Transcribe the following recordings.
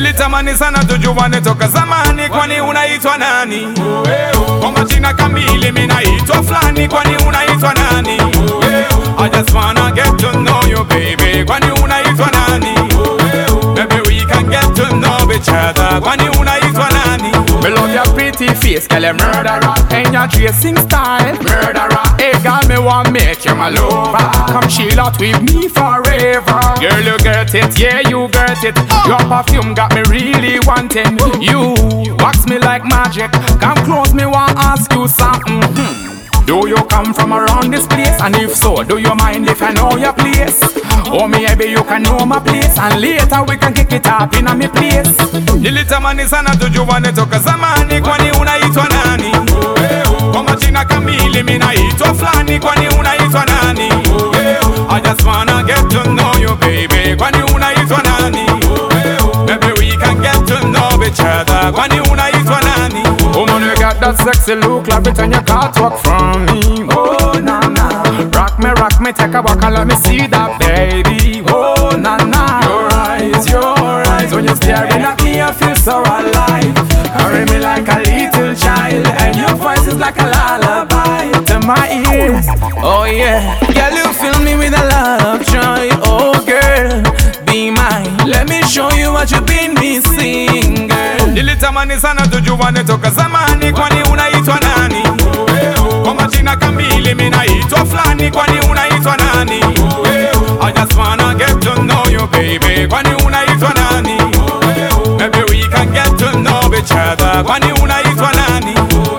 Nilitamani sana tujuane toka zamani, kwani unaitwa nani? Kwa majina kamili mimi naitwa fulani, kwani unaitwa nani? I just wanna get to know you baby, kwani unaitwa nani? Maybe we can get to know each other, kwani unaitwa nani? Me love your pretty face, girl, you murderer. And your dressing style, murderer. Hey, girl, me want make you my lover. Come chill out with me forever. Girl, you get it, yeah, you get it. Your perfume got me really wanting. You wax me like magic. Come close, me want ask you something. Do you come from around this place? And if so, do you mind if I know your place? Or maybe you can know my place, and later we can kick it up in a me place. Nilitamani sana tujuane toka zamani, kwani unaitwa nani? Kwa majina kamili mimi naitwa fulani, kwani unaitwa nani? I just wanna get to know you baby, kwani unaitwa nani? Maybe we can get to know each other, kwani unaitwa nani? Woman, you got that sexy look, love it and you can't talk from me. Oh, na na. Rock me, take a walk and let me see that baby. Oh, na na. Your eyes, when you staring at me, I feel so alive. Carry me like a little child, and your voice is like a lullaby to my ears. Oh yeah, girl, you fill me with a lot of joy. Oh girl, be mine. Let me show you what you've been missing, girl. Nilitamani sana tujuane toka zamani, kwani unaitwa nani? Kwa majina kamili mimi naitwa fulani, kwani unaitwa nani? I just wanna get to know you baby, kwani unaitwa nani? Maybe we can get to know each other, kwani unaitwa nani?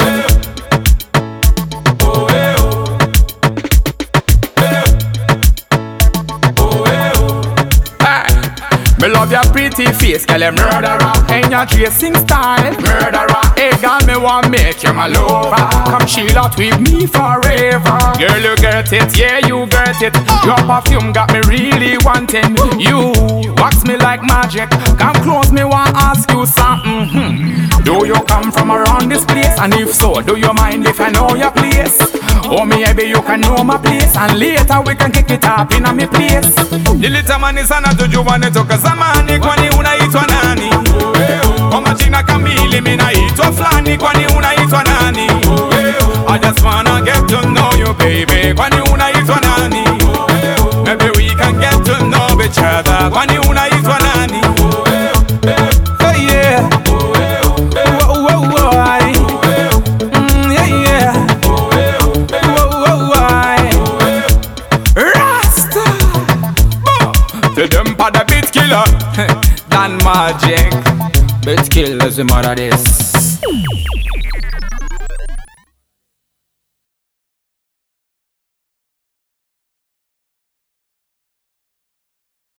Me love your pretty face, girl, you murderer. And your dressing style, murderer. Hey, girl, me want make you my lover. Come chill out with me forever. Girl, you get it, yeah, you get it. Your perfume got me really wanting. You wax me like magic. Come close, me want ask you something. Do you come from around this place? And if so, do you mind if I know your place? Or maybe you can know my place, and later we can kick it up in a me place. Nilitamani sana tujuane toka zamani, kwani unaitwa nani? Kwa majina kamili mimi naitwa fulani, kwani unaitwa nani? I just wanna get to know you baby, kwani unaitwa nani? Maybe we can get to know each other, kwani unaitwa nani? Oh yeah. Whoa, whoa, whoa, yeah, yeah. Rasta. To them for the beat killer, Dan Magic. Beat killers, the mother this.